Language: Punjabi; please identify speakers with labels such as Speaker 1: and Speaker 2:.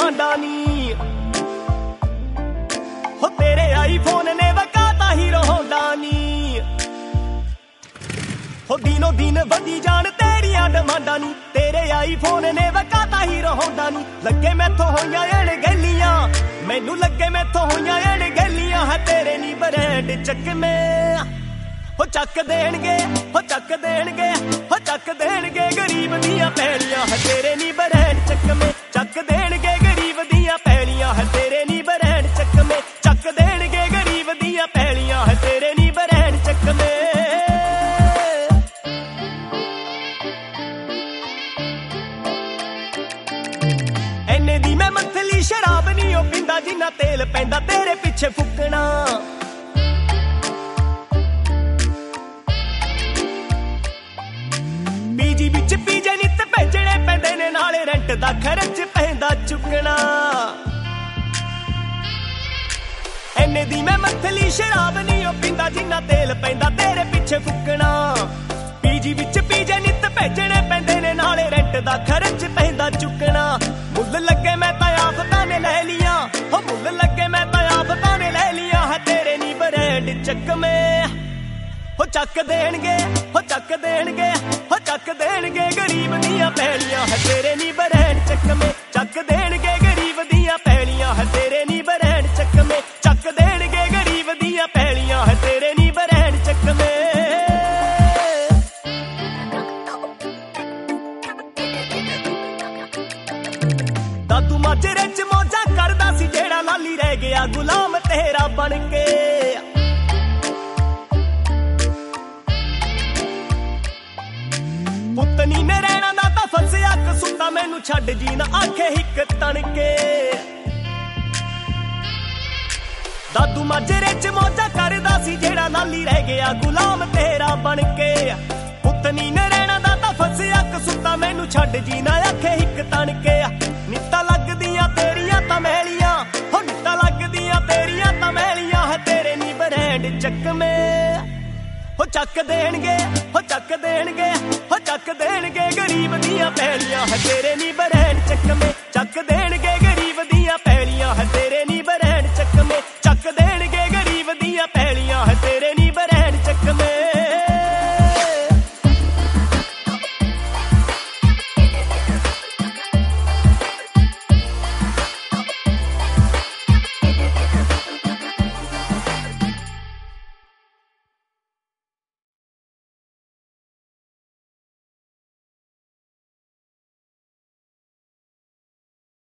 Speaker 1: ਡਿਮਾਂਡਾਂ ਨੀ ਹੋ ਤੇਰੇ ਆਈਫੋਨ ਨੇ ਵਕਾਤਾ ਹੀਰੋ ਹੋਂਡਾ ਨੀ ਹੋ ਦਿਨੋ ਦਿਨ ਵਧੀ ਜਾਣ ਤੇਰੀਆਂ ਡਿਮਾਂਡਾਂ ਨੀ ਤੇਰੇ ਆਈਫੋਨ ਨੇ ਵਕਾਤਾ ਹੀਰੋ ਹੋਂਡਾ ਨੀ ਲੱਗੇ ਮੈਥੋਂ ਹੋਈਆਂ ਅਣ ਗੈਲੀਆਂ ਮੈਨੂੰ ਲੱਗੇ ਮੈਥੋਂ ਹੋਈਆਂ ਅਣ ਗੈਲੀਆਂ ਹੈ ਤੇਰੇ ਨੀ ਬ੍ਰਾਂਡ ਚੱਕਵੇਂ ਹੋ ਚੱਕ ਦੇਣਗੇ ਹੋ ਚੱਕ ਦੇਣਗੇ ਹੋ ਚੱਕ ਦੇਣਗੇ ਗਰੀਬ ਦੀਆਂ ਪੈਲੀਆਂ ਹੈ ਤੇਰੇ ਨੀ ਬ੍ਰਾਂਡ ਚੱਕਵੇਂ ਚੱਕ ਦੇਣਗੇ ਗਰੀਬ ਦੀਆਂ ਪੈਲੀਆਂ ਹੈ ਤੇਰੇ ਨੀ ਬ੍ਰਾਂਡ ਚੱਕਵੇਂ ਚੱਕ ਦੇਣਗੇ ਗਰੀਬ ਦੀਆਂ ਪੈਲੀਆਂ ਹੈ ਤੇਰੇ ਨੀ ਬ੍ਰਾਂਡ ਚੱਕਵੇਂ ਐਨੇ ਦੀ ਮੈਂ ਮੰਥਲੀ ਸ਼ਰਾਬ ਨੀ ਉਹ ਪੀਂਦਾ ਜਿੰਨਾ ਤੇਲ ਪੈਂਦਾ ਤੇਰੇ ਪਿੱਛੇ ਫੁੱਕਣਾ ਪੀਜੀ ਵਿੱਚ ਪੀਜੇ ਨਿੱਤ ਭੇਜਣੇ ਪੈਂਦੇ ਨੇ ਨਾਲੇ ਰੈਂਟ ਦਾ ਖਰਚ ਪੈਂਦਾ ਚੁੱਕਣਾ ਐਨੇ ਦੀ ਮੈਂ ਮੰਥਲੀ ਸ਼ਰਾਬ ਨੀ ਉਹ ਪੀਂਦਾ ਜਿੰਨਾ ਤੇਲ ਪੈਂਦਾ ਤੇਰੇ ਪਿੱਛੇ ਫੁੱਕਣਾ ਪੀਜੀ ਵਿੱਚ ਪੀਜੇ ਨਿੱਤ ਭੇਜਣੇ ਪੈਂਦੇ ਨੇ ਨਾਲੇ ਰੈਂਟ ਦਾ ਖਰਚ ਪੈਂਦਾ ਚੁੱਕਣਾ ਮੁੱਲ ਲੱਗੇ ਮੈਂ ਤਾਂ ਆਫਤਾਂ ਨੇ ਲੈ ਲੀਆਂ ਹੋ ਮੁੱਲ ਲੱਗੇ ਮੈਂ ਤਾਂ ਆਫਤਾਂ ਨੇ ਲੈ ਲੀਆਂ ਹੈ ਤੇਰੇ ਨੀ ਬ੍ਰਾਂਡ ਚੱਕਵੇਂ ਹੋ ਚੱਕ ਦੇਣਗੇ ਹੋ ਚੱਕ ਦੇਣਗੇ ਹੋ ਚੱਕ ਦੇਣਗੇ ਗਰੀਬ ਦੀਆਂ ਪੈਲੀਆਂ ਹੈ ਤੇਰੇ ਨੀ ਬ੍ਰਾਂਡ ਚੱਕਵੇਂ ਚੱਕ ਦੇਣਗੇ ਗਰੀਬ ਦੀਆਂ ਪੈਲੀਆਂ ਹੈ ਤੇਰੇ ਨੀ ਬ੍ਰਾਂਡ ਚੱਕਵੇਂ ਚੱਕ ਦੇਣਗੇ ਗਰੀਬ ਦੀਆਂ ਪੈਲੀਆਂ ਹੈ ਤੇਰੇ ਨੀ ਬ੍ਰਾਂਡ ਚੱਕਵੇਂ ਦਾਦੂ ਮਾਜਰੇ ਚ ਮੌਜਾਂ ਕਰਦਾ ਸੀ ਜਿਹੜਾ ਲਾਲੀ ਰਹਿ ਗਿਆ ਗੁਲਾਮ ਤੇਰਾ ਬਣ ਕੇ ਪੁੱਤਨੀ ਨੇ ਰਹਿਣਾ ਦਾ ਤਾਂ ਫਸਿਆ ਕਸੂਤਾ ਮੈਨੂੰ ਛੱਡ ਜੀ ਨਾ ਆਖੇ ਹਿੱਕ ਤਣਕੇ ਦਾਦੂ ਮਾਜਰੇ ਚ ਮੌਜਾਂ ਕਰਦਾ ਸੀ ਜਿਹੜਾ ਲਾਲੀ ਰਹਿ ਗਿਆ ਗੁਲਾਮ ਤੇਰਾ ਬਣ ਕੇ ਪੁੱਤਨੀ ਨੇ ਰਹਿਣਾ ਦਾ ਤਾਂ ਫਸਿਆ ਕਸੂਤਾ ਮੈਨੂੰ ਛੱਡ ਜੀ ਨਾ ਆਖੇ ਹਿੱਕ ਤਣਕੇ ਨਿੱਤਾਂ ਲੱਗਦੀਆਂ ਤੇਰੀਆਂ ਤਾਂ ਮੈਲੀਆਂ ਹੋ ਨਿੱਤਾਂ ਲੱਗਦੀਆਂ ਤੇਰੀਆਂ ਤਾਂ ਮੈਲੀਆਂ ਹੈ ਤੇਰੇ ਨੀ ਬ੍ਰਾਂਡ ਚੱਕਵੇਂ ਹੋ ਚੱਕ ਦੇਣਗੇ ਹੋ ਚੱਕ ਦੇਣਗੇ ਹੋ ਚੱਕ ਦੇਣਗੇ ਗਰੀਬ ਦੀਆਂ ਪੈਲੀਆਂ ਹੈ ਤੇਰੇ ਨੀ ਬ੍ਰਾਂਡ ਚੱਕਵੇਂ ਚੱਕ ਦੇਣਗੇ ਗਰੀਬ ਦੀਆਂ ਪੈਲੀਆਂ ਹੈ ਤੇਰੇ